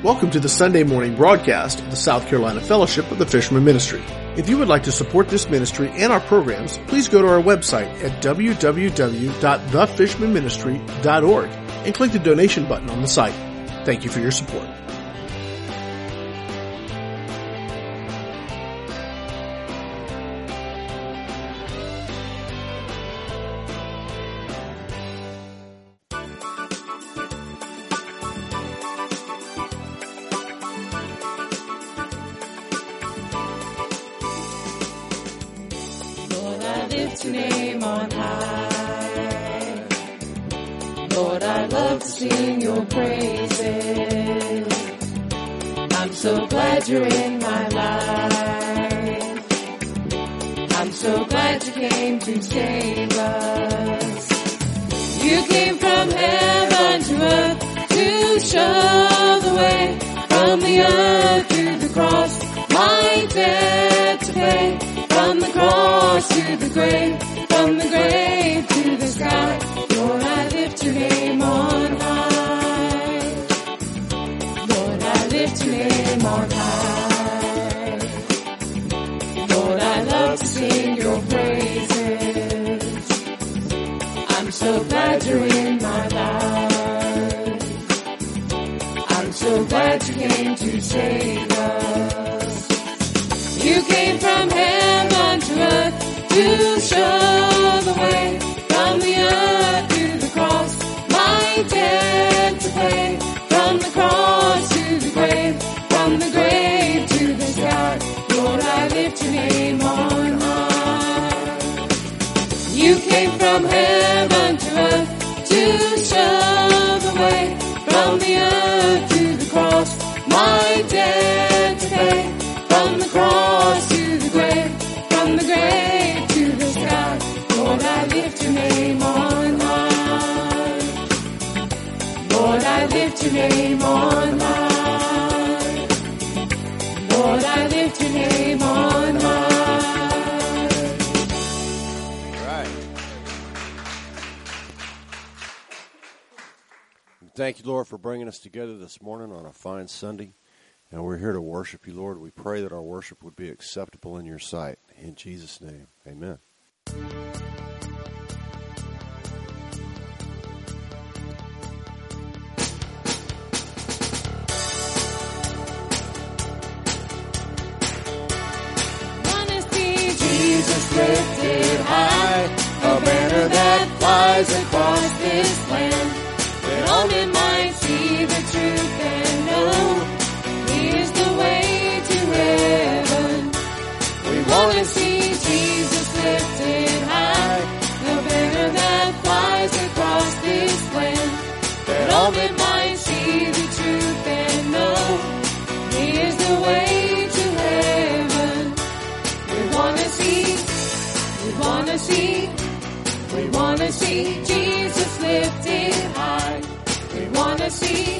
Welcome to the Sunday morning broadcast of the South Carolina Fellowship of the Fisherman Ministry. If you would like to support this ministry and our programs, please go to our website at www.thefishermanministry.org and click the donation button on the site. Thank you for your support. Lift your name on high. Lord, I love to sing your praises. I'm so glad you're in my life. I'm so glad you came to save us. You came from heaven to earth to show the way. From the earth to the cross, my debt to pay. From the cross to the grave, from the grave to the sky, Lord, I lift your name on high. Lord, I lift your name on high. Lord, I love to sing your praises. I'm so glad you're in my life. I'm so glad you came to save us. You came from heaven to earth to show the way. From the earth to the cross, my debt to pay. From the cross to the grave, from the grave to the sky, Lord, I lift your name on high. You came from heaven to earth to show the way. From the earth to the cross, my debt to pay. From the cross to the grave, from the grave to the sky, Lord, I lift your name on high. Lord, I lift your name on high. Lord, I lift your name on high. All right. Thank you, Lord, for bringing us together this morning on a fine Sunday. And we're here to worship you, Lord. We pray that our worship would be acceptable in your sight. In Jesus' name, amen. Wanna see Jesus lifted high, a banner that flies across this land, that all men might see the truth and know is the way to heaven. We want to see Jesus lifted high, the banner that flies across this land, that all men might see the truth and know He is the way to heaven. We want to see Jesus lifted high. We want to see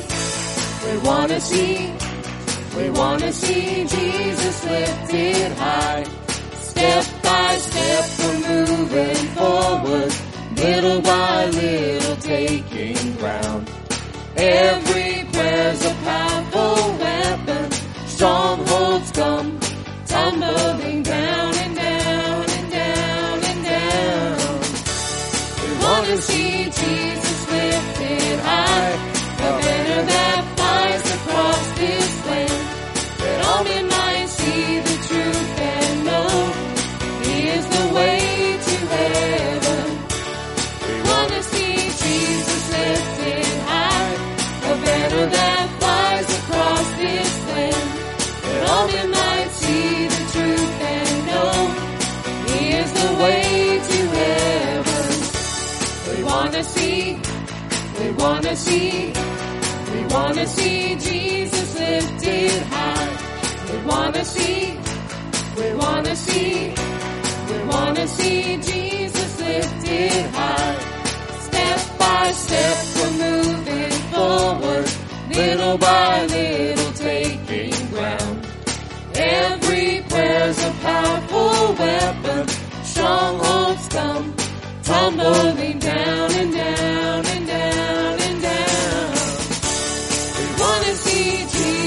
Jesus lifted high. Step by step we're moving forward, little by little taking ground. Every prayer's a powerful weapon, strongholds come tumbling down and down and down and down. We want to see Jesus lifted high, a banner that flies across this land, that all men might see the truth and know He is the way to heaven. We want to see Jesus lifted high, a banner that flies across this land, that all men might see the truth and know He is the way to heaven. We want to see Jesus lifted high. We want to see Jesus lifted high. Step by step we're moving forward, little by little taking ground. Every prayer's a powerful weapon, strongholds come tumbling down and down and down and down. We want to see Jesus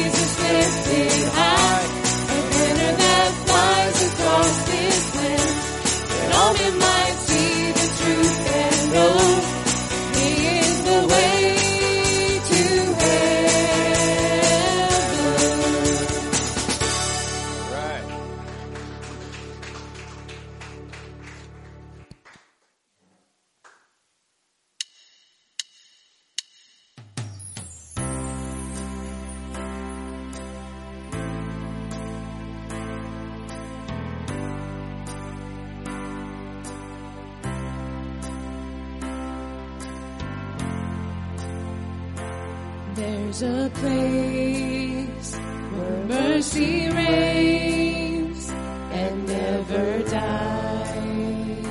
There's a place where mercy reigns and never dies.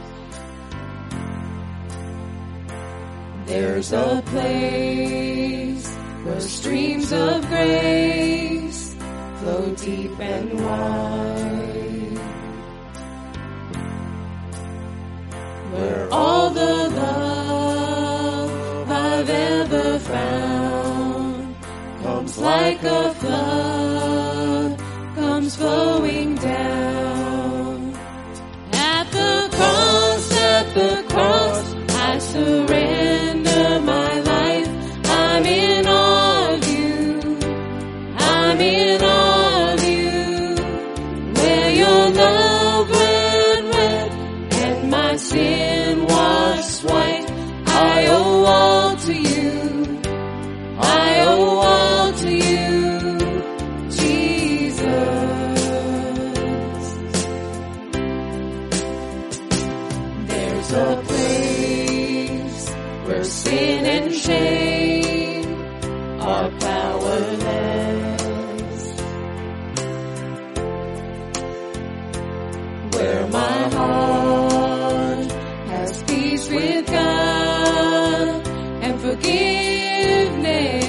There's a place where streams of grace flow deep and wide, where all the love I've ever found comes like a flood, comes flowing down. At the cross, I surrender my life. I'm in awe of you. I'm in awe of you. Where your love ran red and my sin washed white. I owe all to you. I owe all to you, Jesus. There's a place where sin and shame are powerless, where my heart has peace with God and forgiveness,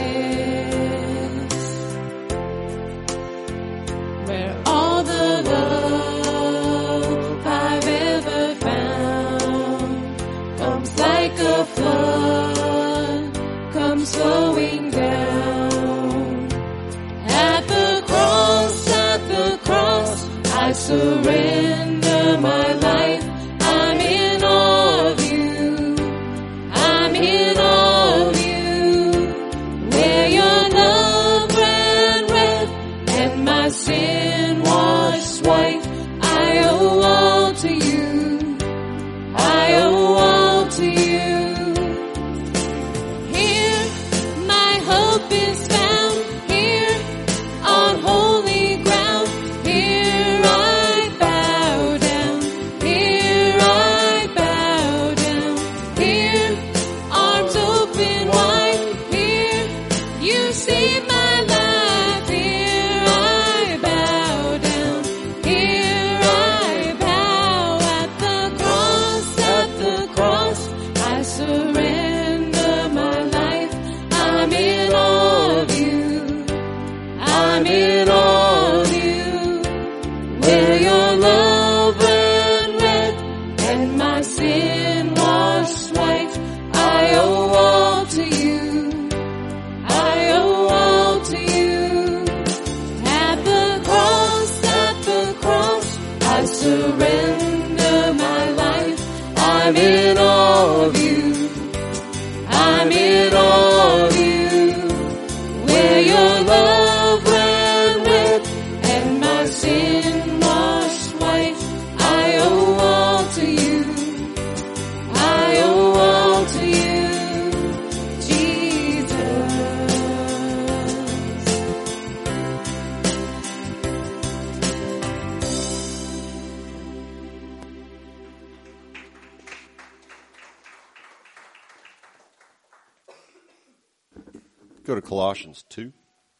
where all the love I've ever found comes like a flood, comes flowing down. At the cross, I surrender my life. I'm in awe of you. I'm in awe of you. Where your love ran red and my sin washed white. I owe all to you. I owe all to you. Here my hope is found. Here on holy ground. Here I bow down. Here I bow down. Here arms open wide. Here you save my life. Here I bow down. Here I bow at the cross. I surrender my life. I'm in awe of you. I'm in awe of you. Where your love ran red and my sin washed white. I owe all to you. I owe all to you. At the cross, I surrender my life. I'm in awe of you. I'm in awe of you. Where your love ran red and my sin washed white. I owe all to you. I owe all to you, Jesus. Go to Colossians 2.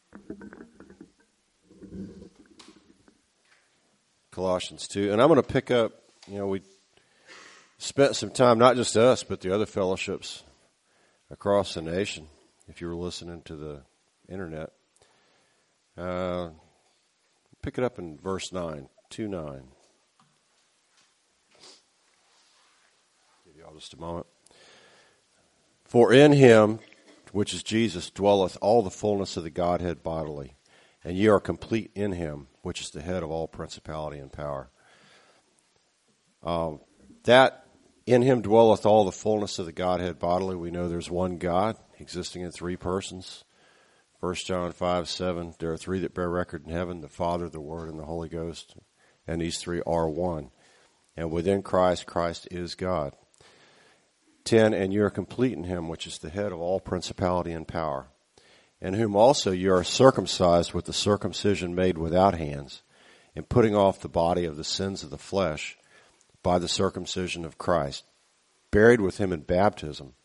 Colossians 2. And I'm going to pick up, we spent some time, not just us, but the other fellowships across the nation, if you were listening to the internet. Pick it up in verse 9, 2:9. Give you all just a moment. For in him, which is Jesus, dwelleth all the fullness of the Godhead bodily, and ye are complete in him, which is the head of all principality and power. That in him dwelleth all the fullness of the Godhead bodily. We know there's one God existing in three persons. 1 John 5:7, there are three that bear record in heaven, the Father, the Word, and the Holy Ghost. And these three are one. And within Christ, Christ is God. 10, and you are complete in him, which is the head of all principality and power, in whom also you are circumcised with the circumcision made without hands, in putting off the body of the sins of the flesh by the circumcision of Christ, buried with him in baptism,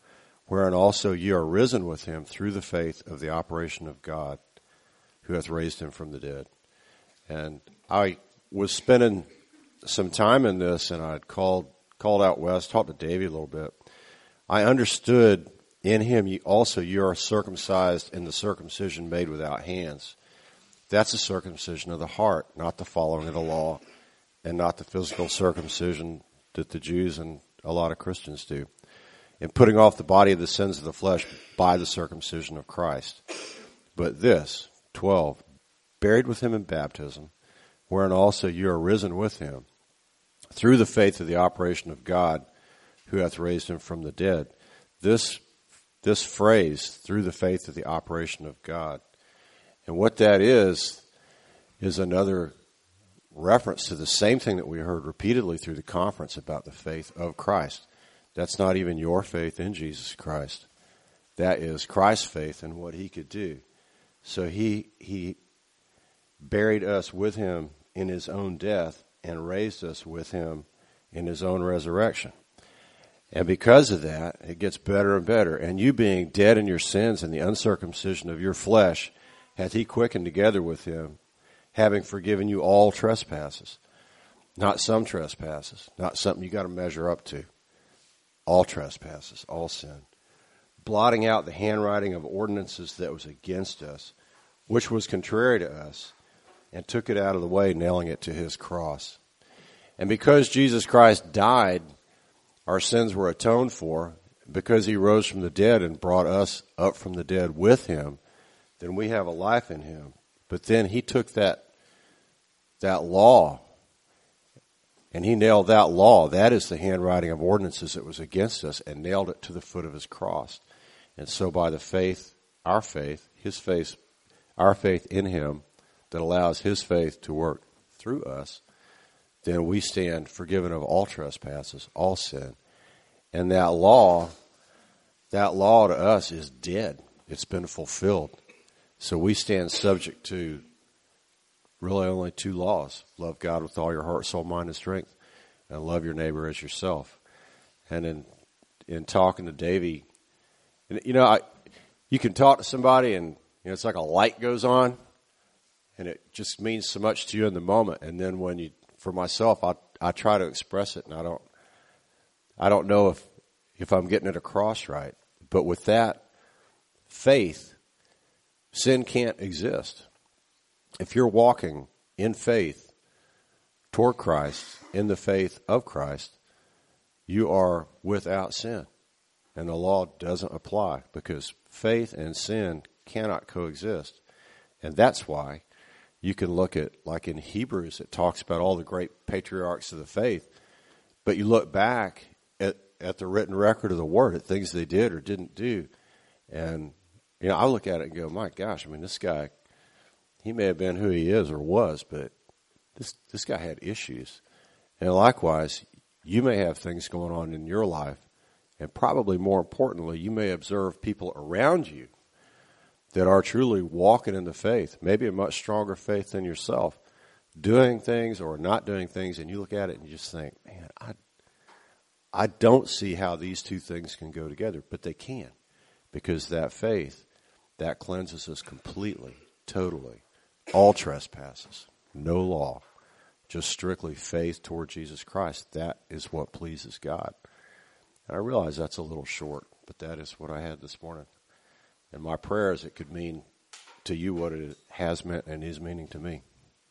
wherein also ye are risen with him through the faith of the operation of God, who hath raised him from the dead. And I was spending some time in this, and I'd called out west, talked to Davey a little bit. I understood in him you are circumcised in the circumcision made without hands. That's a circumcision of the heart, not the following of the law, and not the physical circumcision that the Jews and a lot of Christians do. And putting off the body of the sins of the flesh by the circumcision of Christ. But this, 12, buried with him in baptism, wherein also you are risen with him, through the faith of the operation of God, who hath raised him from the dead. This phrase, through the faith of the operation of God. And what that is another reference to the same thing that we heard repeatedly through the conference about the faith of Christ. That's not even your faith in Jesus Christ. That is Christ's faith in what he could do. So he buried us with him in his own death and raised us with him in his own resurrection. And because of that, it gets better and better. And you being dead in your sins and the uncircumcision of your flesh, hath he quickened together with him, having forgiven you all trespasses. Not some trespasses, not something you got to measure up to. All trespasses, all sin. Blotting out the handwriting of ordinances that was against us, which was contrary to us, and took it out of the way, nailing it to his cross. And because Jesus Christ died, our sins were atoned for. Because he rose from the dead and brought us up from the dead with him, then we have a life in him. But then he took that law, and he nailed that law. That is the handwriting of ordinances that was against us, and nailed it to the foot of his cross. And so by the faith, our faith in him, that allows his faith to work through us, then we stand forgiven of all trespasses, all sin. And that law to us is dead. It's been fulfilled. So we stand subject to really only two laws. Love God with all your heart, soul, mind, and strength, and love your neighbor as yourself. And in talking to Davey, you can talk to somebody and it's like a light goes on, and it just means so much to you in the moment. And then for myself, I try to express it, and I don't know if I'm getting it across right. But with that faith, sin can't exist. If you're walking in faith toward Christ, in the faith of Christ, you are without sin. And the law doesn't apply, because faith and sin cannot coexist. And that's why you can look at, like in Hebrews, it talks about all the great patriarchs of the faith, but you look back at the written record of the word, at things they did or didn't do, and I look at it and go, my gosh, this guy, he may have been who he is or was, but this guy had issues. And likewise, you may have things going on in your life, and probably more importantly, you may observe people around you that are truly walking in the faith, maybe a much stronger faith than yourself, doing things or not doing things, and you look at it and you just think, man, I don't see how these two things can go together, but they can, because that faith, that cleanses us completely, totally, all trespasses, no law, just strictly faith toward Jesus Christ. That is what pleases God. And I realize that's a little short, but that is what I had this morning. And my prayer is it could mean to you what it has meant and is meaning to me.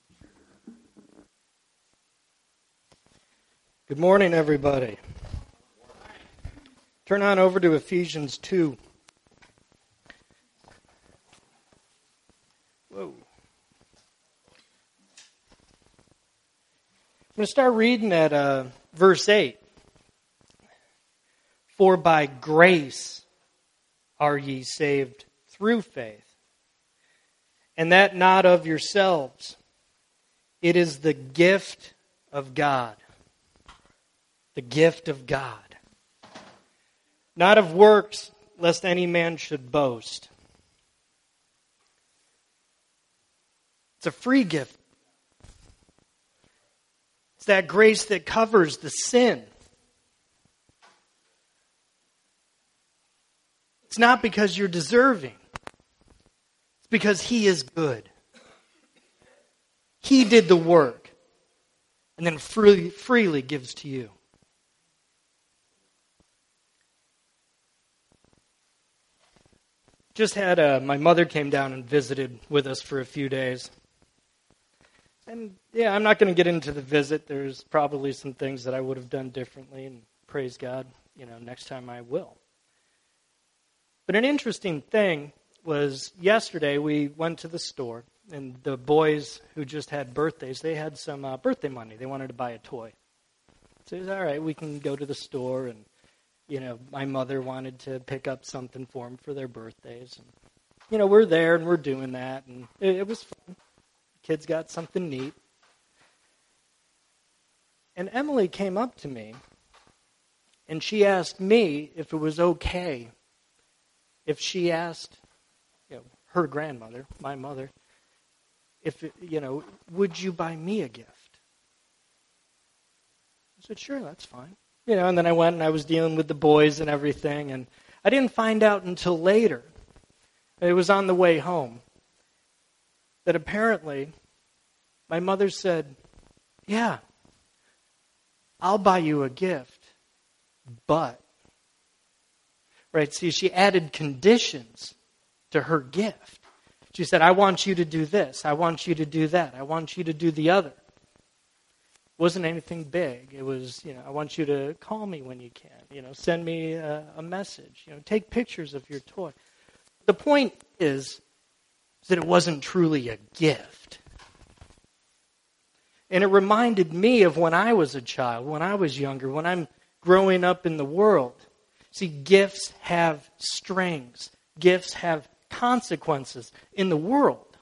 Good morning, everybody. Turn on over to Ephesians 2. Whoa. I'm going to start reading at verse 8. For by grace are ye saved through faith, and that not of yourselves. It is the gift of God. The gift of God. Not of works, lest any man should boast. It's a free gift. It's that grace that covers the sin. It's not because you're deserving. It's because He is good. He did the work and then freely gives to you. Just had my mother came down and visited with us for a few days. And yeah, I'm not going to get into the visit. There's probably some things that I would have done differently, and praise God, next time I will. But an interesting thing was yesterday we went to the store, and the boys who just had birthdays, they had some birthday money. They wanted to buy a toy. So it was all right, we can go to the store, and my mother wanted to pick up something for them for their birthdays. And, we're there and we're doing that, and it was fun. Kids got something neat. And Emily came up to me, and she asked me if it was okay if she asked her grandmother, my mother, would you buy me a gift? I said, sure, that's fine. And then I went and I was dealing with the boys and everything, and I didn't find out until later, it was on the way home, that apparently my mother said, yeah, I'll buy you a gift, but, right, see, she added conditions to her gift. She said, I want you to do this, I want you to do that, I want you to do the other. It wasn't anything big. It was, I want you to call me when you can, send me a message, take pictures of your toy. The point is that it wasn't truly a gift. And it reminded me of when I was a child, when I was younger, when I'm growing up in the world. See, gifts have strings. Gifts have consequences in the world.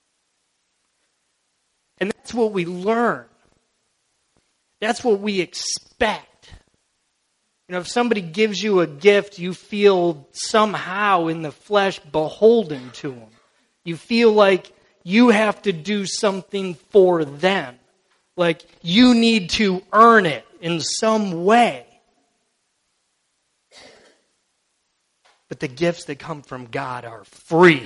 And that's what we learn. That's what we expect. If somebody gives you a gift, you feel somehow in the flesh beholden to them. You feel like you have to do something for them. Like you need to earn it in some way. But the gifts that come from God are free.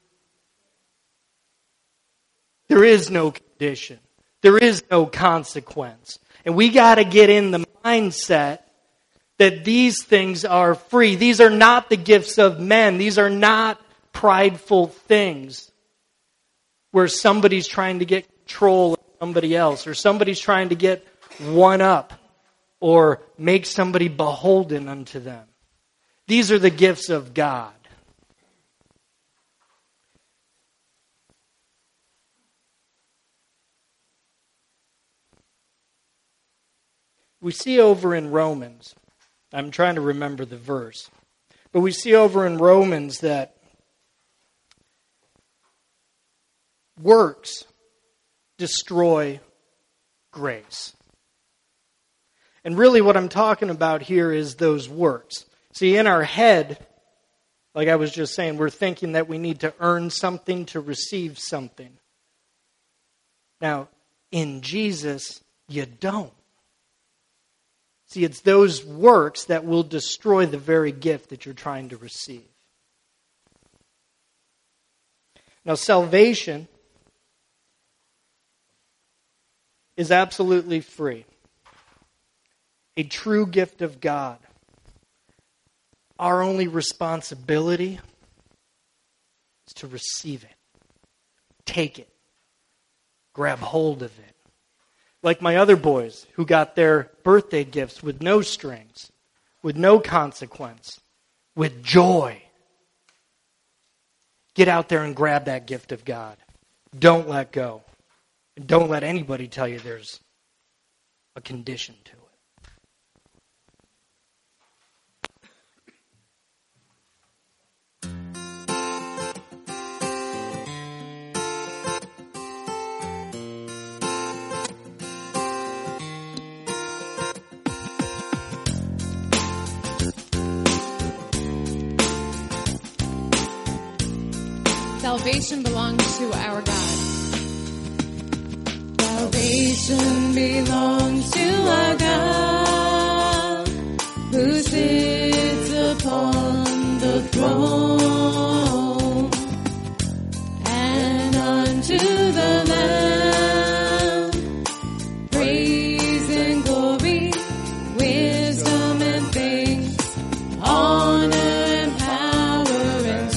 There is no condition. There is no consequence. And we got to get in the mindset that these things are free. These are not the gifts of men. These are not prideful things where somebody's trying to get control of somebody else, or somebody's trying to get one up or make somebody beholden unto them. These are the gifts of God. We see over in Romans, I'm trying to remember the verse, but we see over in Romans that works destroy grace. And really what I'm talking about here is those works. See, in our head, like I was just saying, we're thinking that we need to earn something to receive something. Now, in Jesus, you don't. See, it's those works that will destroy the very gift that you're trying to receive. Now, salvation is absolutely free. A true gift of God. Our only responsibility is to receive it. Take it. Grab hold of it. Like my other boys who got their birthday gifts with no strings, with no consequence, with joy. Get out there and grab that gift of God. Don't let go. And don't let anybody tell you there's a condition to it. Salvation belongs to our God. Salvation belongs to our God, who sits upon the throne.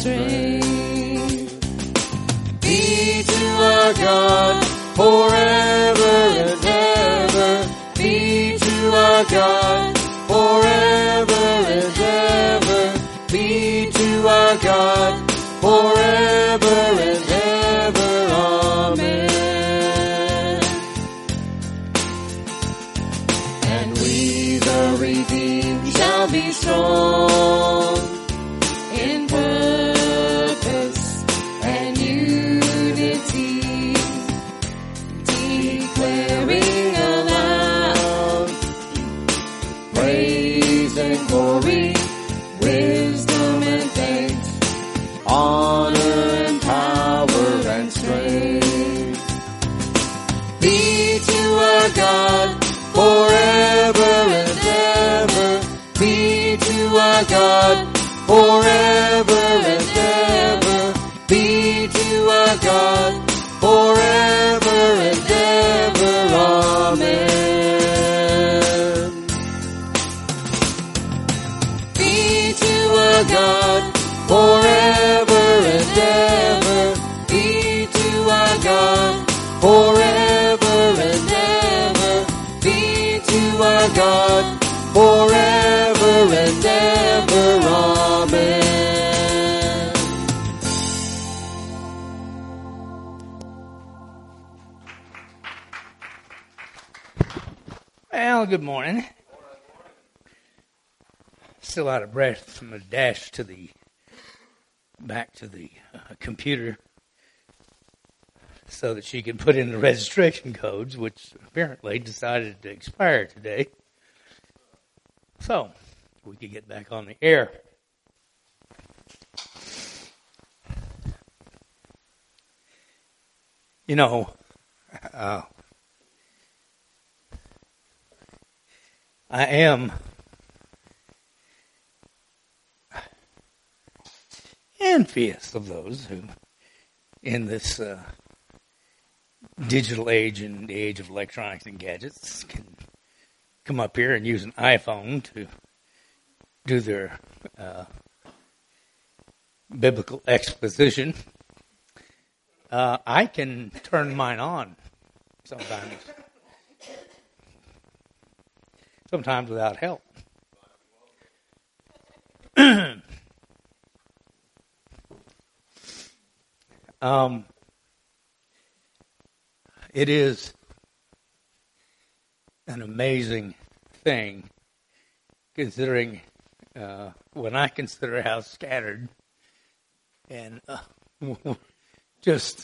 strength. Be to our God forever and ever. Be to our God forever and ever. Be to our God forever and ever. Amen. And we, the redeemed, shall be strong in purpose and unity, declaring aloud praise and glory, wisdom and thanks, honor and power and strength. Be to our God forever and ever. Be to our God forever and ever. Be to our God forever and ever. Amen. Be to our God forever and ever. Be to our God forever and ever. Be to our God forever and ever. Amen. Well, good morning. Still out of breath from a dash back to the computer so that she can put in the registration codes, which apparently decided to expire today. So, we could get back on the air. You know, I am envious of those who, in this digital age and the age of electronics and gadgets, can come up here and use an iPhone to do their biblical exposition. I can turn mine on sometimes without help. It is an amazing thing, considering when I consider how scattered and just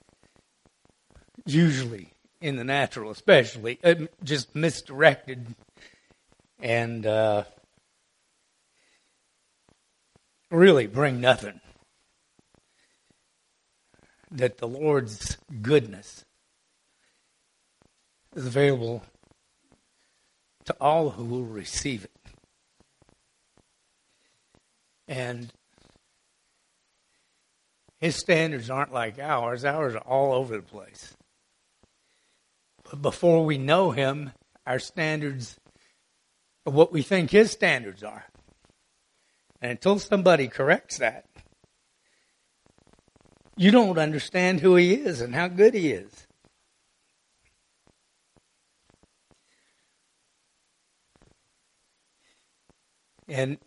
usually in the natural, especially just misdirected and really bring nothing. That the Lord's goodness is available to all who will receive it. And His standards aren't like ours. Ours are all over the place. But before we know Him, our standards are what we think His standards are. And until somebody corrects that, you don't understand who He is and how good He is. And,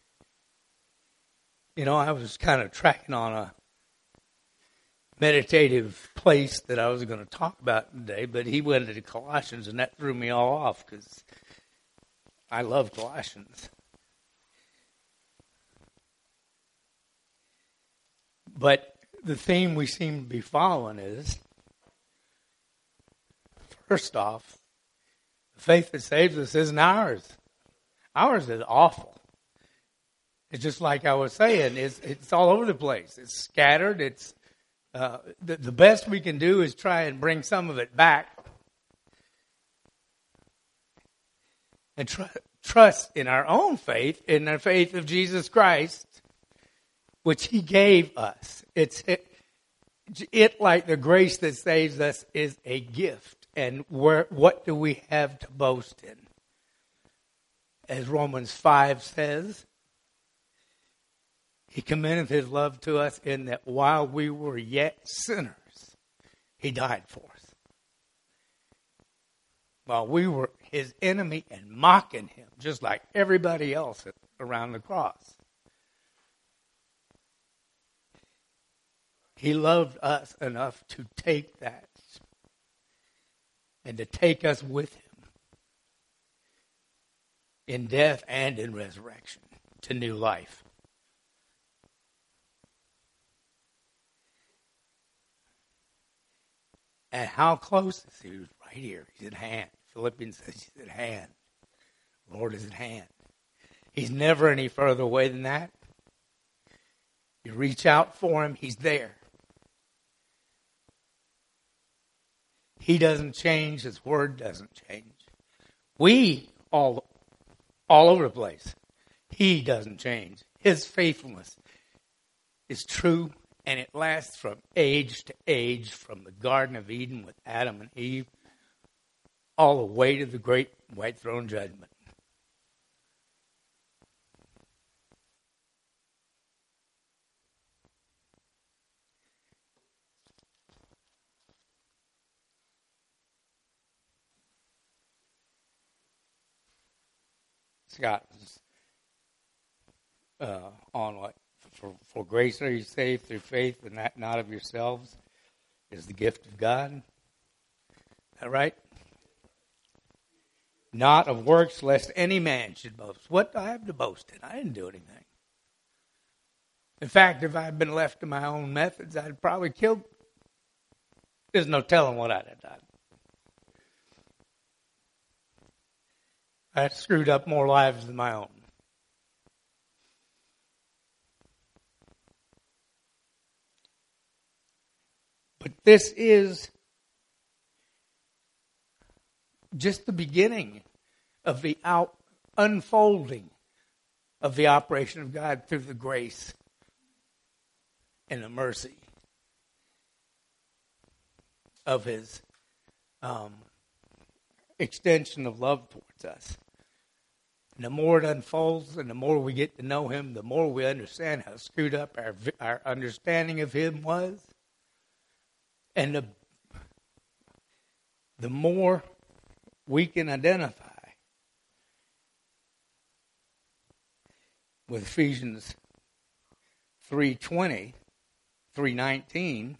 you know, I was kind of tracking on a meditative place that I was going to talk about today, but he went into Colossians, and that threw me all off because I love Colossians. But the theme we seem to be following is, first off, the faith that saves us isn't ours. Ours is awful. It's just like I was saying, it's all over the place. It's scattered. It's the best we can do is try and bring some of it back and trust in our own faith, in the faith of Jesus Christ, which He gave us. It like the grace that saves us is a gift. And what do we have to boast in? As Romans 5 says, He commendeth his love to us in that while we were yet sinners, he died for us. While we were his enemy and mocking him, just like everybody else around the cross. He loved us enough to take that and to take us with him in death and in resurrection to new life. And how close is he? He was right here. He's at hand. Philippians says he's at hand. The Lord is at hand. He's never any further away than that. You reach out for him, he's there. He doesn't change. His word doesn't change. We all over the place. He doesn't change. His faithfulness is true, and it lasts from age to age, from the Garden of Eden with Adam and Eve, all the way to the great white throne judgment. Scott was on what? For grace are you saved through faith, and that not of yourselves is the gift of God. Is that right? Not of works, lest any man should boast. What do I have to boast in? I didn't do anything. In fact, if I had been left to my own methods, I'd probably killed. There's no telling what I'd have done. I screwed up more lives than my own. But this is just the beginning of the unfolding of the operation of God through the grace and the mercy of his extension of love towards us. And the more it unfolds and the more we get to know him, the more we understand how screwed up our understanding of him was. And the more we can identify with Ephesians 3:20, 3:19,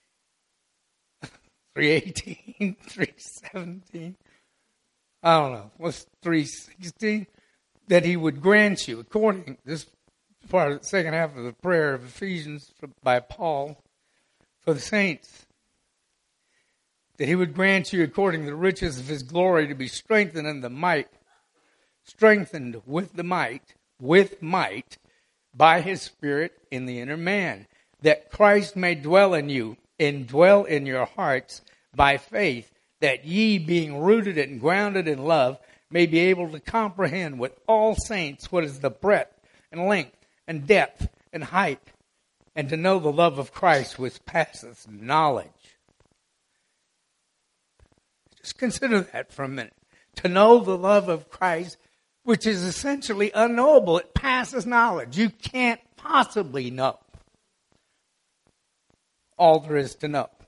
3:18, 3:17, I don't know, what's 3:16? That he would grant you, according, this part of the second half of the prayer of Ephesians by Paul for the saints, that he would grant you according to the riches of his glory to be strengthened in the might, strengthened with might by his Spirit in the inner man, that Christ may dwell in you and dwell in your hearts by faith, that ye, being rooted and grounded in love, may be able to comprehend with all saints what is the breadth and length and depth and height, and to know the love of Christ which passeth knowledge. Just consider that for a minute. To know the love of Christ, which is essentially unknowable. It passes knowledge. You can't possibly know all there is to know.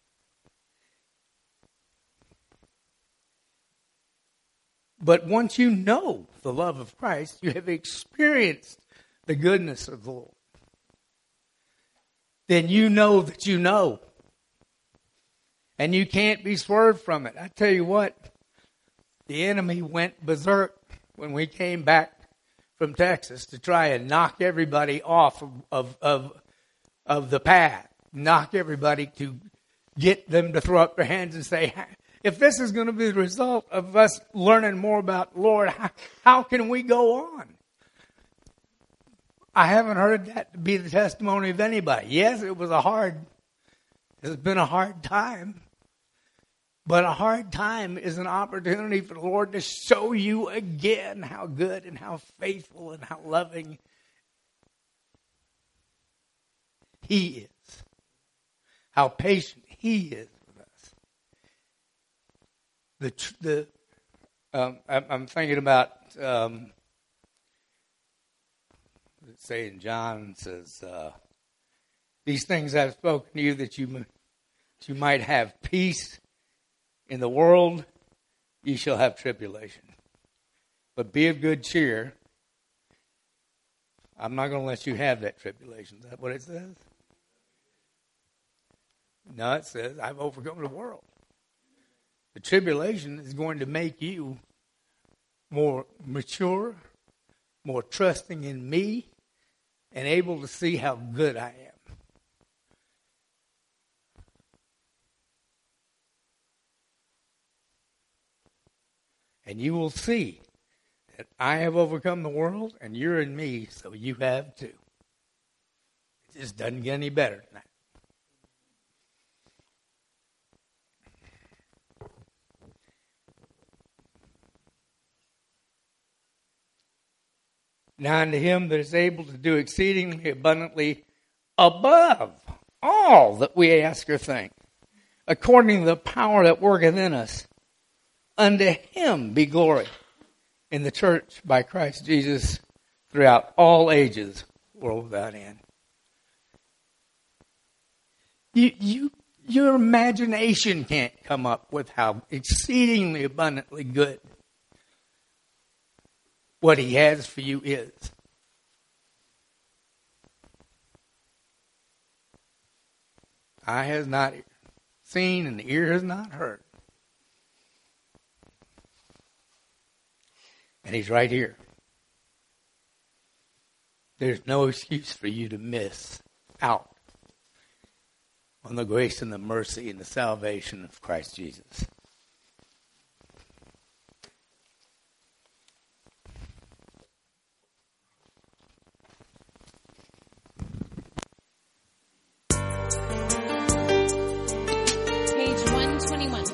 But once you know the love of Christ, you have experienced the goodness of the Lord. Then you know that you know. And you can't be swerved from it. I tell you what, the enemy went berserk when we came back from Texas to try and knock everybody off of the path. Knock everybody to get them to throw up their hands and say, if this is going to be the result of us learning more about the Lord, how can we go on? I haven't heard that be the testimony of anybody. Yes, it's been a hard time. But a hard time is an opportunity for the Lord to show you again how good and how faithful and how loving he is. How patient he is with us. I'm thinking about say in John, says, these things I've spoken to you that you might have peace in the world. Ye shall have tribulation. But be of good cheer. I'm not going to let you have that tribulation. Is that what it says? No, it says, I've overcome the world. The tribulation is going to make you more mature, more trusting in me, and able to see how good I am. And you will see that I have overcome the world, and you're in me, so you have too. It just doesn't get any better than that. Now unto him that is able to do exceedingly abundantly above all that we ask or think, according to the power that worketh in us, unto him be glory in the church by Christ Jesus throughout all ages, world without end. Your imagination can't come up with how exceedingly abundantly good what he has for you is. Eye has not seen and the ear has not heard. And he's right here. There's no excuse for you to miss out on the grace and the mercy and the salvation of Christ Jesus. Page 121.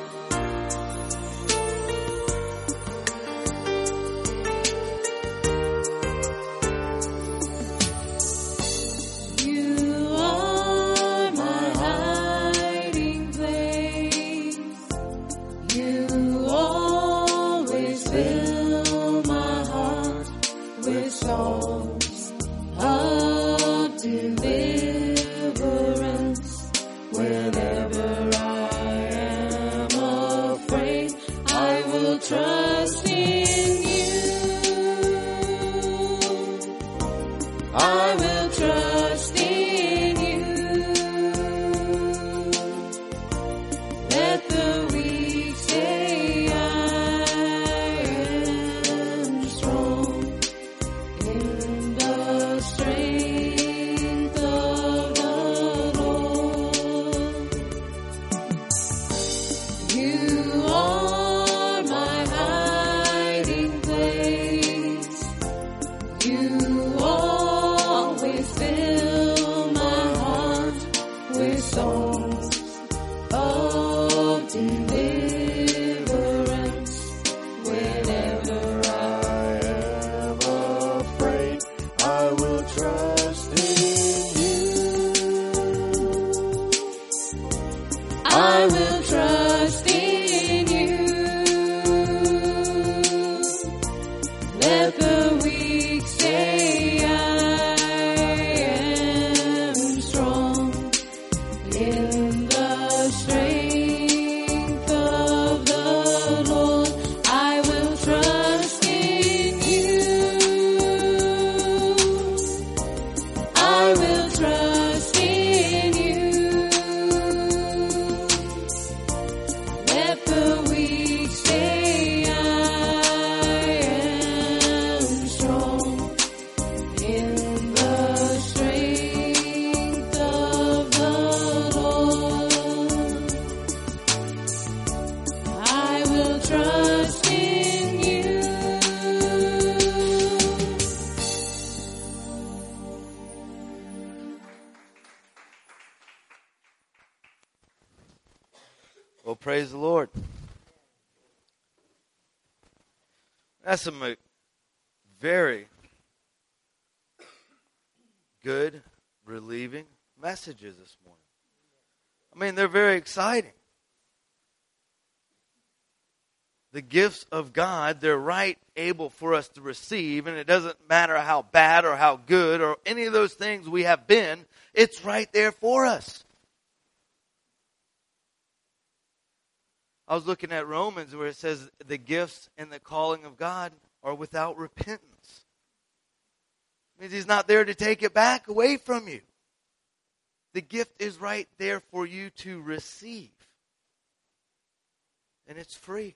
You are my hiding place. You always fill my heart with songs of deliverance. Whenever I am afraid, I will trust in you. I will trust in you. Let the weak say I am strong in the strength of the Lord. You are my hiding place. You always fill my heart with songs of deliverance. Whenever I am afraid, I will trust in you. I will trust in you. Let the weak say I am strong in the strength of the Lord. I will trust in you. I will trust in you. Let the weak say I am strong in the strength of the Lord. I will trust in you. Well, praise the Lord. That's some very good, relieving messages this morning. I mean, they're very exciting. the gifts of God, they're right able for us to receive, and it doesn't matter how bad or how good or any of those things we have been, it's right there for us. I was looking at Romans where it says the gifts and the calling of God are without repentance. It means He's not there to take it back away from you. The gift is right there for you to receive. And it's free.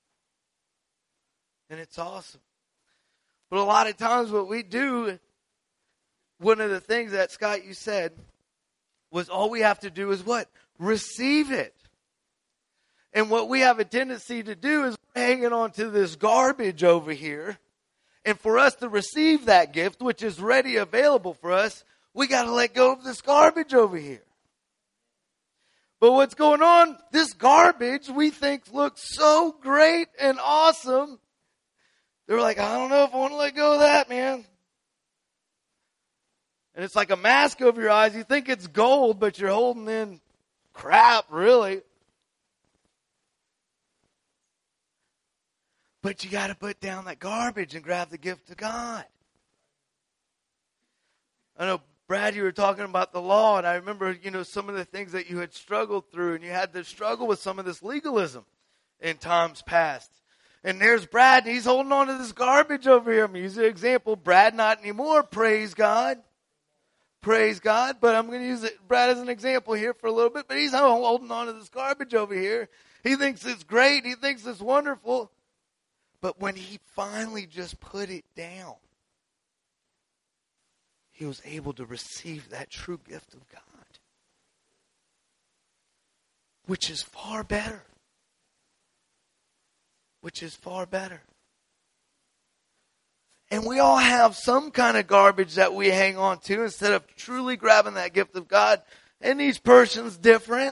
And it's awesome. But a lot of times what we do, one of the things that, Scott, you said, was all we have to do is what? Receive it. And what we have a tendency to do is hanging on to this garbage over here. And for us to receive that gift, which is ready available for us, we got to let go of this garbage over here. But what's going on? This garbage we think looks so great and awesome. They're like, I don't know if I want to let go of that, man. And it's like a mask over your eyes. You think it's gold, but you're holding in crap, really. But you got to put down that garbage and grab the gift of God. I know, Brad, you were talking about the law, and I remember, some of the things that you had struggled through, and you had to struggle with some of this legalism in times past. And there's Brad, and he's holding on to this garbage over here. I'm using an example. Brad, not anymore. Praise God. Praise God. But I'm going to use Brad as an example here for a little bit. But he's holding on to this garbage over here. He thinks it's great. He thinks it's wonderful. But when he finally just put it down, he was able to receive that true gift of God, which is far better. Which is far better. And we all have some kind of garbage that we hang on to instead of truly grabbing that gift of God. And each person's different.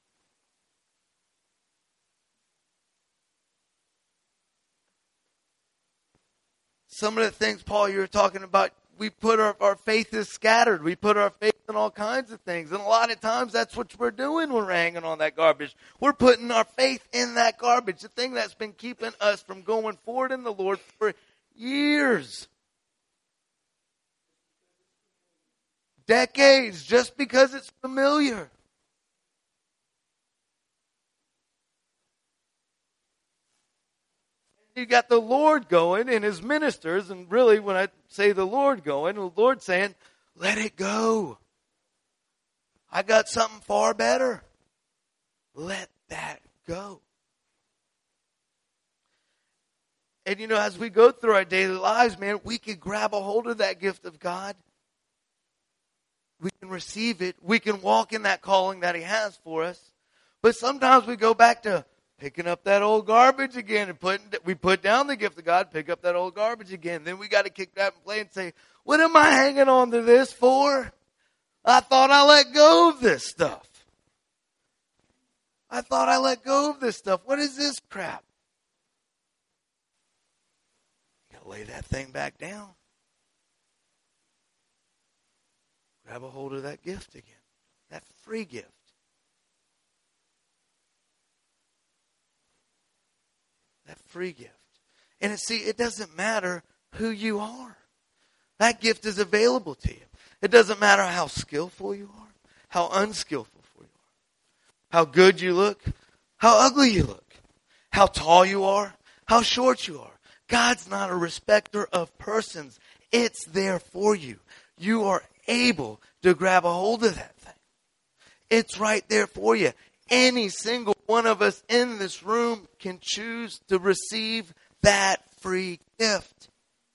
Some of the things, Paul, you were talking about, we put our faith is scattered. We put our faith in all kinds of things. And a lot of times that's what we're doing when we're hanging on that garbage. We're putting our faith in that garbage. The thing that's been keeping us from going forward in the Lord for years. Decades, just because it's familiar. You got the Lord going and His ministers, and really when I say the Lord going, the Lord saying, let it go. I got something far better. Let that go. And as we go through our daily lives, man, we can grab a hold of that gift of God. We can receive it. We can walk in that calling that He has for us. But sometimes we go back to picking up that old garbage again, and we put down the gift of God, pick up that old garbage again. Then we got to kick that and play and say, what am I hanging on to this for? I thought I let go of this stuff. I thought I let go of this stuff. What is this crap? You got to lay that thing back down. Grab a hold of that gift again. That free gift. That free gift. And it doesn't matter who you are. That gift is available to you. It doesn't matter how skillful you are, how unskillful you are, how good you look, how ugly you look, how tall you are, how short you are. God's not a respecter of persons. It's there for you. You are able to grab a hold of that thing. It's right there for you. Any single one of us in this room can choose to receive that free gift.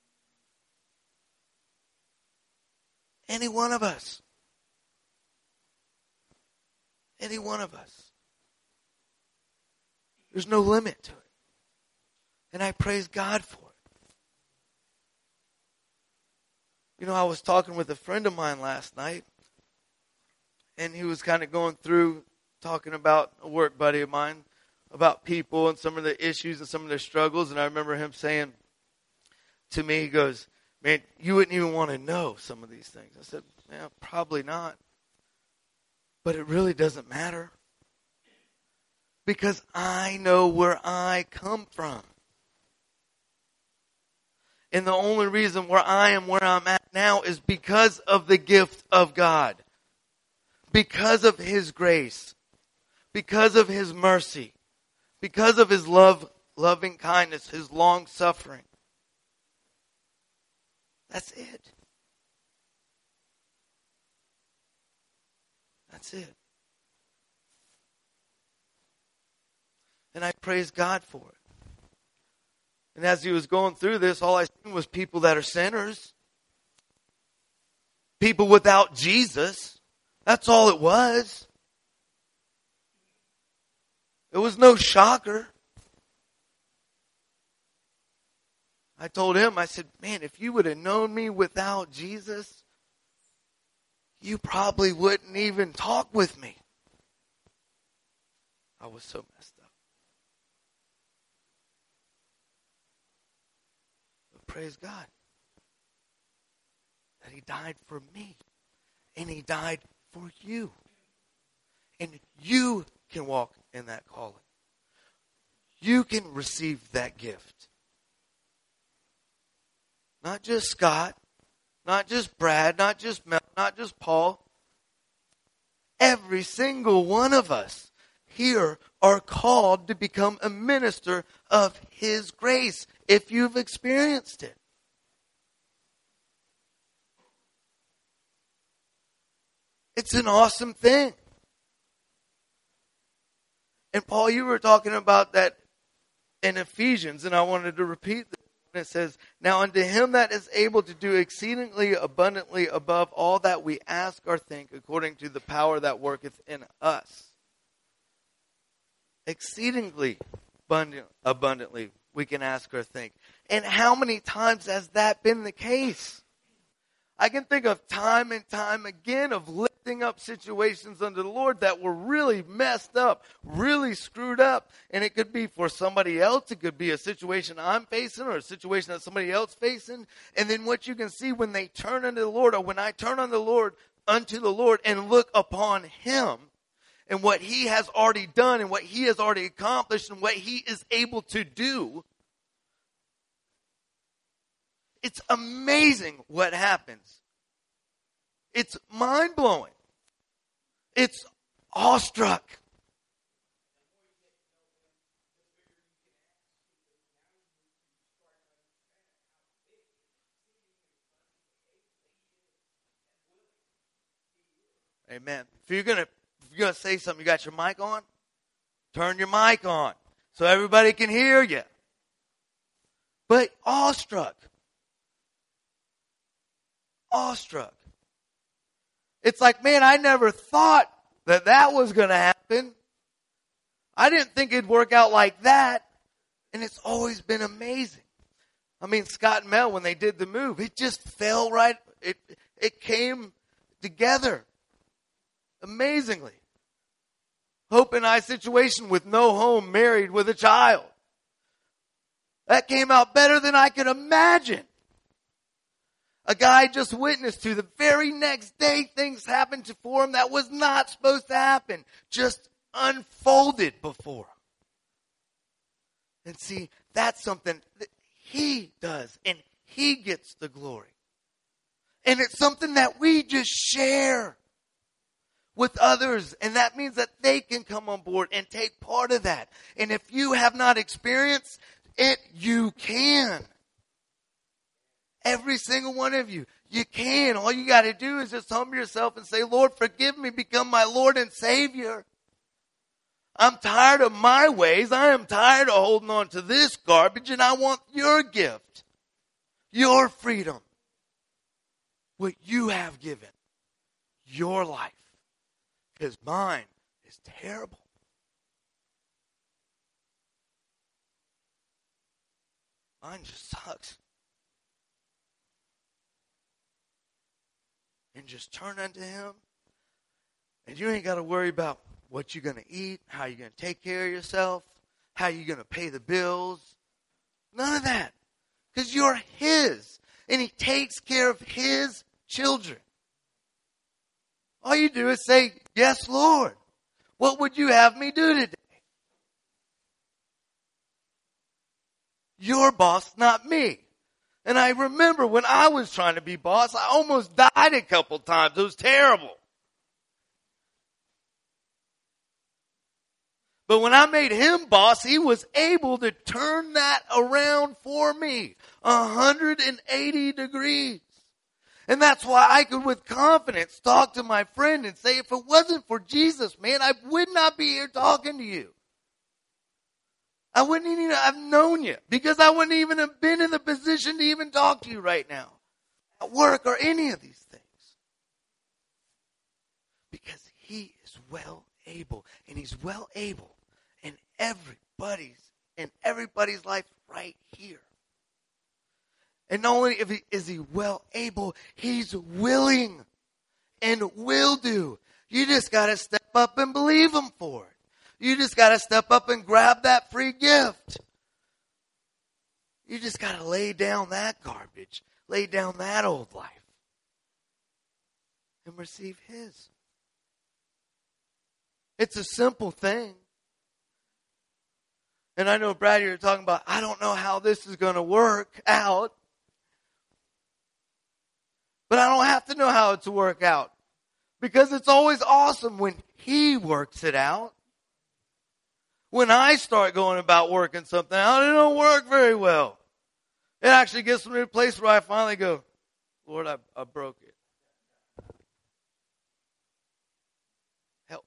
Any one of us. Any one of us. There's no limit to it. And I praise God for it. I was talking with a friend of mine last night, and he was kind of going through talking about a work buddy of mine, about people and some of the issues and some of their struggles. And I remember him saying to me, he goes, man, you wouldn't even want to know some of these things. I said, yeah, probably not. But it really doesn't matter. because I know where I come from. And the only reason where I am where I'm at now is because of the gift of God. Because of His grace. Because of His mercy. Because of His loving kindness, His long suffering. That's it. That's it. And I praise God for it. And as he was going through this, all I seen was people that are sinners. People without Jesus. That's all it was. It was no shocker. I told him, I said, man, if you would have known me without Jesus, you probably wouldn't even talk with me. I was so messed up. But praise God that He died for me. And He died for you. And you can walk in that calling. You can receive that gift. Not just Scott, not just Brad, not just Mel, not just Paul. Every single one of us here are called to become a minister of His grace if you've experienced it. It's an awesome thing. And Paul, you were talking about that in Ephesians, and I wanted to repeat this. It says, now unto Him that is able to do exceedingly abundantly above all that we ask or think, according to the power that worketh in us. Exceedingly abundantly we can ask or think. And how many times has that been the case? I can think of time and time again of lifting up situations under the Lord that were really messed up, really screwed up. And it could be for somebody else. It could be a situation I'm facing or a situation that somebody else facing. And then what you can see when they turn unto the Lord, or when I turn unto the Lord and look upon Him and what He has already done and what He has already accomplished and what He is able to do. It's amazing what happens. It's mind-blowing. It's awestruck. Amen. If you're gonna say something, you got your mic on? Turn your mic on so everybody can hear you. But awestruck. Awestruck. It's like, man, I never thought that was going to happen. I didn't think it'd work out like that. And it's always been amazing. I mean, Scott and Mel, when they did the move, it just fell right. It came together amazingly. Hope and I situation with no home, married with a child. That came out better than I could imagine. A guy just witnessed to the very next day things happened for him that was not supposed to happen. Just unfolded before him. And see, that's something that He does. And He gets the glory. And it's something that we just share with others. And that means that they can come on board and take part of that. And if you have not experienced it, you can. Every single one of you. You can. All you got to do is just humble yourself and say, Lord, forgive me. Become my Lord and Savior. I'm tired of my ways. I am tired of holding on to this garbage, and I want your gift. Your freedom. What you have given. Your life. Because mine is terrible. Mine just sucks. And just turn unto Him. And you ain't got to worry about what you're going to eat, how you're going to take care of yourself, how you're going to pay the bills. None of that. Because you're His. And He takes care of His children. All you do is say, yes, Lord. What would you have me do today? your boss, not me. And I remember when I was trying to be boss, I almost died a couple times. It was terrible. But when I made him boss, he was able to turn that around for me 180 degrees. And that's why I could with confidence talk to my friend and say, if it wasn't for Jesus, man, I would not be here talking to you. I wouldn't even have known you because I wouldn't even have been in the position to even talk to you right now at work or any of these things. Because he is well able, and he's well able in everybody's life right here. And not only is he well able, he's willing and will do. You just got to step up and believe him for it. You just got to step up and grab that free gift. You just got to lay down that garbage, lay down that old life, and receive his. It's a simple thing. And I know, Brad, you're talking about, I don't know how this is going to work out. But I don't have to know how it to work out. Because it's always awesome when he works it out. When I start going about working something out, it don't work very well. It actually gets me to a place where I finally go, Lord, I broke it. Help.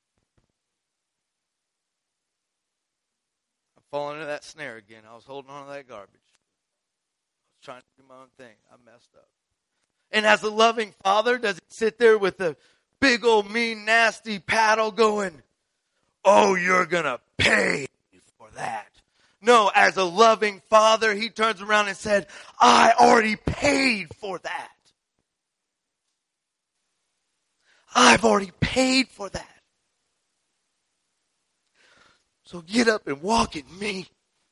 I'm falling into that snare again. I was holding on to that garbage. I was trying to do my own thing. I messed up. And as a loving father, does he sit there with a big old mean nasty paddle going, oh, you're going to pay for that? No, as a loving father, he turns around and said, I already paid for that. I've already paid for that. So get up and walk in me.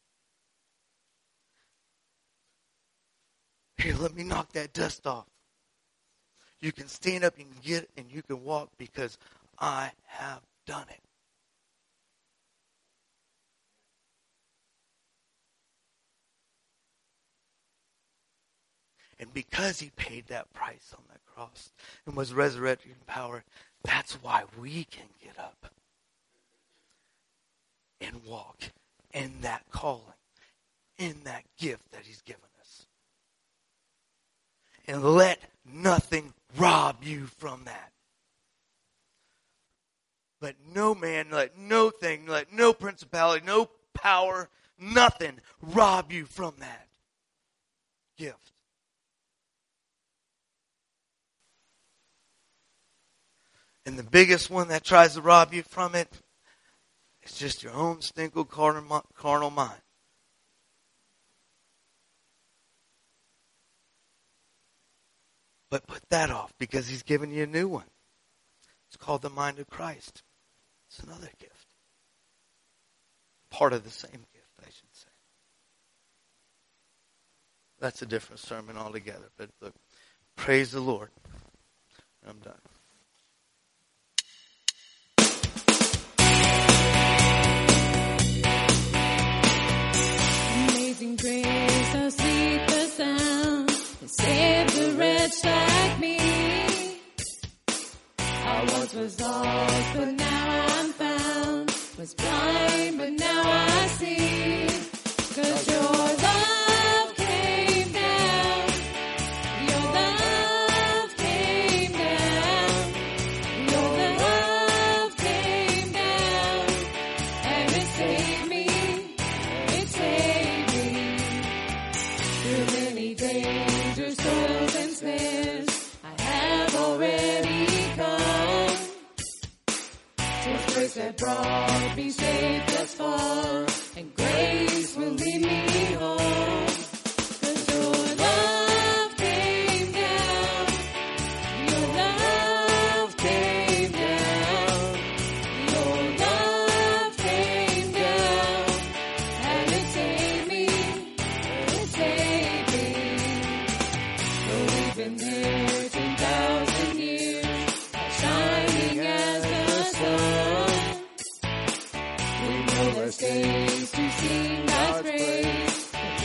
Here, let me knock that dust off. You can stand up, you can get it, and you can walk because I have done it. And because he paid that price on that cross and was resurrected in power, that's why we can get up and walk in that calling, in that gift that he's given us. And let nothing rob you from that. Let no man, let no thing, let no principality, no power, nothing rob you from that gift. And the biggest one that tries to rob you from it is just your own stinking carnal mind. But put that off because he's given you a new one. It's called the mind of Christ. It's another gift. Part of the same gift, I should say. That's a different sermon altogether. But look, praise the Lord. I'm done. Amazing grace, how sweet the sound that saved a wretch like me. I once was lost, but now I'm found. Was blind, but now I see. 'Cause your love came down. Your love came down. Your love came down. And it saved me. It saved me. Through many dangers, toils, and snares, I have already come. 'Tis grace that brought me safe thus far, and grace will lead me home. 'Cause your love came down. Your love came down. Your love came down. And it saved me. It saved me. Though we've been there 10,000 years, shining as the sun. We know there's days to sing God's praise.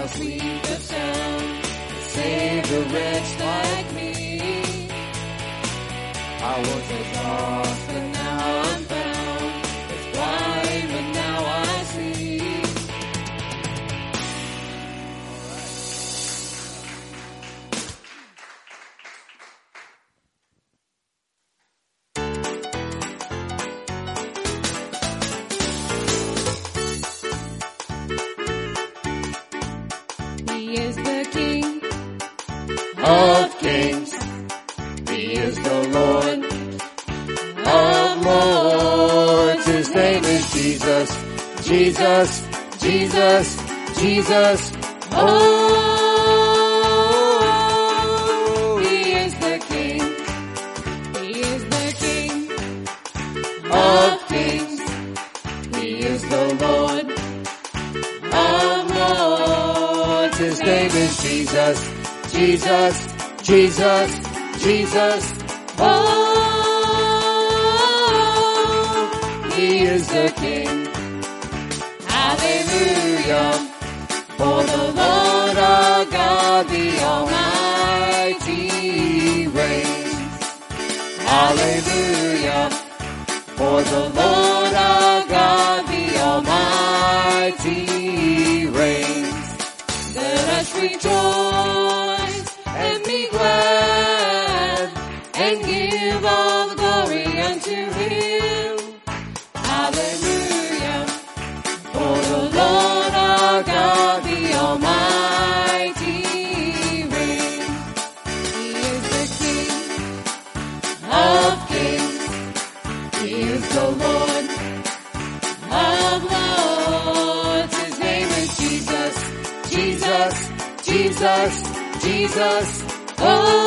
how sweet the sound to save a wretch like me. I was as lost, but now I'm found. As blind, but now I see. He is the King of kings. He is the Lord of lords. His name is Jesus, Jesus, Jesus, Jesus. Oh, He is the King. He is the King of kings. He is the Lord of lords. His name is Jesus, Jesus, Jesus, Jesus. Oh, He is the King. Hallelujah. For the Lord our God, the Almighty reigns. Hallelujah. For the Lord our God, the Almighty reigns. Let us rejoice and be glad and give all the glory unto Him. Hallelujah. For the Lord our God, the Almighty reigns. He is the King of kings. He is the Lord of lords. His name is Jesus, Jesus, Jesus, Jesus. Oh,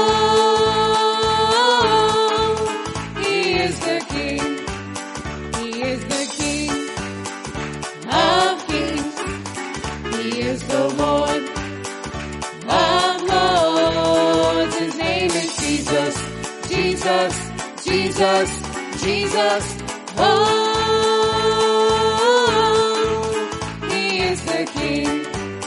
He is the King. He is the King of kings. He is the Lord of lords. His name is Jesus, Jesus, Jesus, Jesus. Oh, He is the King.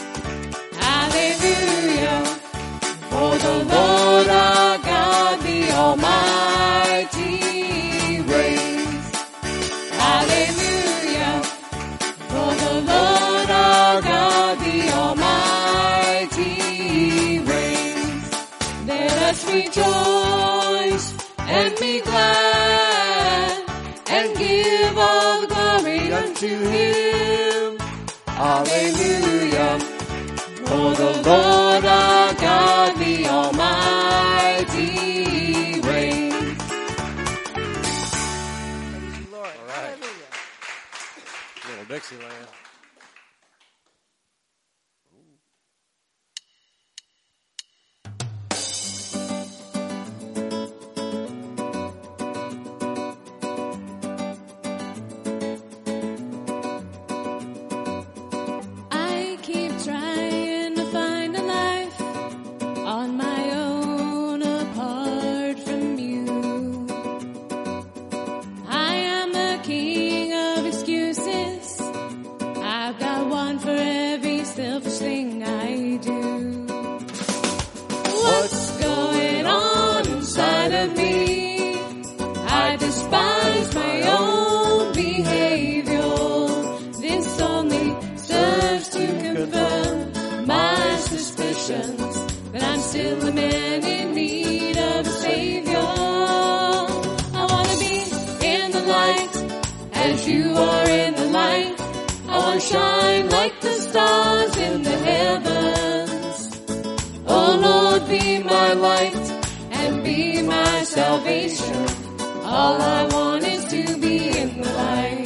Hallelujah. For the Lord our God, the Almighty reigns. Hallelujah. For the Lord our God, the Almighty reigns. Let us rejoice and be glad and give all the glory unto Him. Hallelujah. For the Lord our God, the Almighty reigns. Praise the Lord. All right. Hallelujah. Little Dixieland. I keep trying to find a life on my own apart from you. I am the king of excuses. I've got one for every selfish thing I do. What's going on inside of me? I despise my own behavior. This only serves to confirm my suspicions that I'm still a man in need of a savior. I want to be in the light as you are in the light. I want to shine like the stars in the heavens. Oh Lord, be my light and be my salvation. All I want is to be in the light.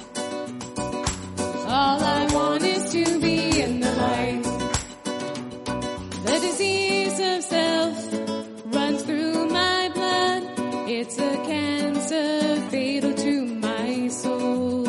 All I want is to be in the light. The disease of self runs through my blood. It's a cancer fatal to my soul.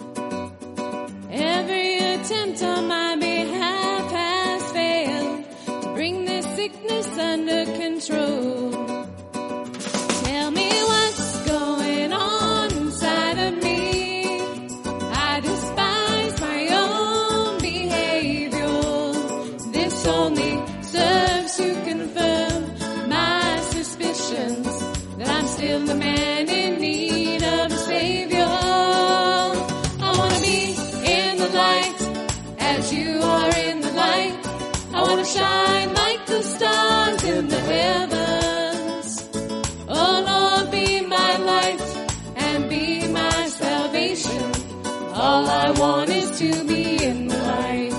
Every attempt on my behalf has failed to bring this sickness under control. Tell me what's going on inside of me. I despise my own behavior. is to be in the light.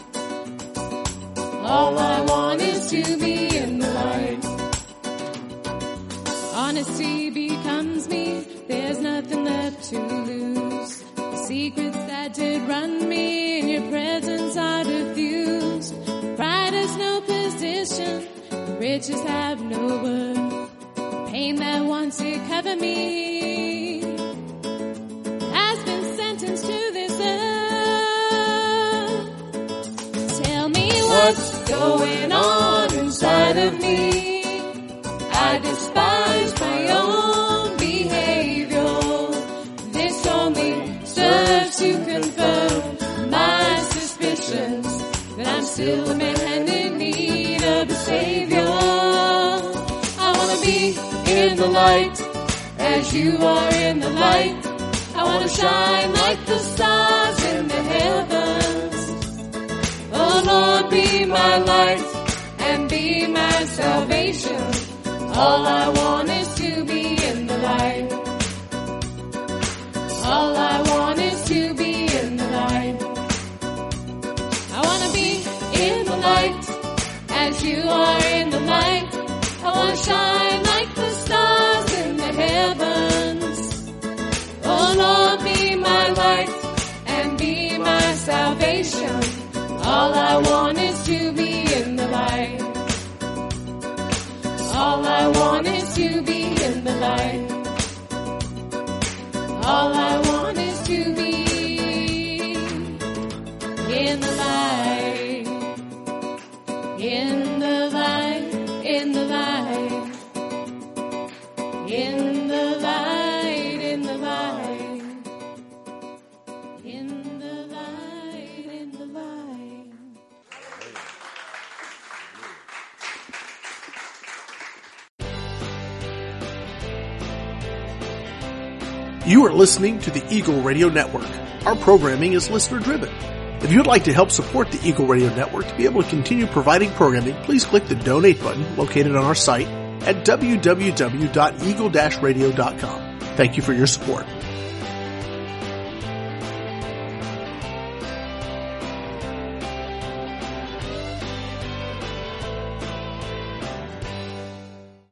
All I want is to be in the light. Honesty becomes me, there's nothing left to lose. The secrets that did run me in your presence are diffused. Pride has no position, riches have no worth. Pain that once did cover me has been sentenced to this earth. Tell me what's going on inside of me. I despise my own behavior. This only serves to confirm my suspicions that I'm still a man in need of a savior. I want to be in the light as you are in the light. I want to shine like the stars in the heavens. Oh Lord, be my light and be my salvation. All I want is to be in the light. All I want is to be in the light. I want to be in the light as you are in the light. I want to shine like the stars in the heavens. Oh Lord, be my light and be my salvation. All I want is to be in the light. All I want is to be in the light. All I want is to be in the light. In the light, in the light. In the light, in the light. In the light, in the light. You are listening to the Eagle Radio Network. Our programming is listener driven. If you'd like to help support the Eagle Radio Network to be able to continue providing programming, please click the donate button located on our site at www.eagle-radio.com. Thank you for your support.